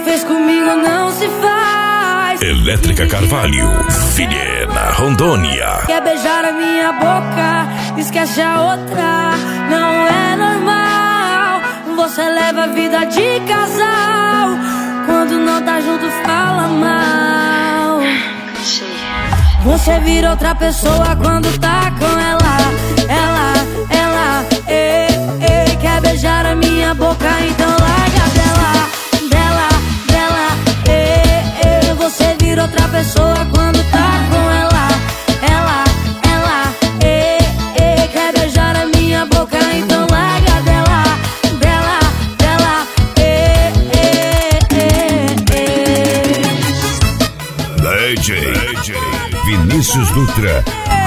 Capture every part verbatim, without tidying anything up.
fez comigo não se faz. Elétrica Carvalho, Vilhena, Rondônia. Quer beijar a minha boca, esquece a outra. Não é normal, você leva a vida de casal. Quando não tá junto fala mal. Você vira outra pessoa quando tá com ela. Ela, ela, ei, ei. Quer beijar a minha boca, então larga dela. Dela, dela, ei, ei. Você vira outra pessoa quando tá com ela. Ela, ela, ei, ei. Quer beijar a minha boca, então larga dela. Dela, dela, ei, ei, ei, ei. D J, D J Vinícius Dutra.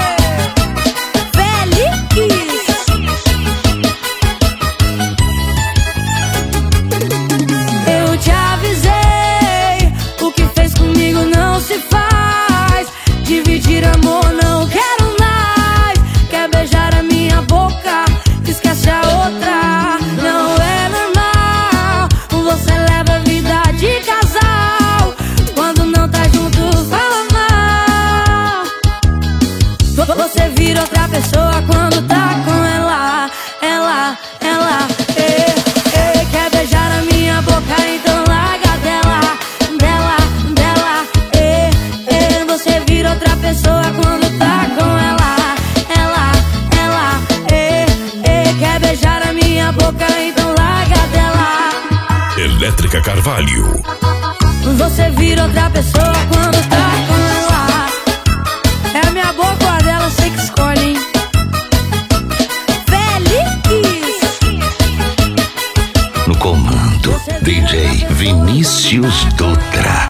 Eu te avisei, o que fez comigo não se faz. Dividir amor não quero mais. Quer beijar a minha boca, esquece a outra. Não é normal, você leva a vida de casal. Quando não tá junto fala mal. Você vira outra pessoa quando tá com ela. Ela, ela, ei, ei. Quer beijar a minha boca, então larga dela. Dela, dela, ei, ei. Você vira outra pessoa quando tá com ela. Ela, ela, ei, ei. Quer beijar a minha boca, então larga dela. Elétrica Carvalho. Você vira outra pessoa quando tá com ela. É a minha boca ou a dela, você que escolhe, hein? No comando, D J Vinícius Dutra.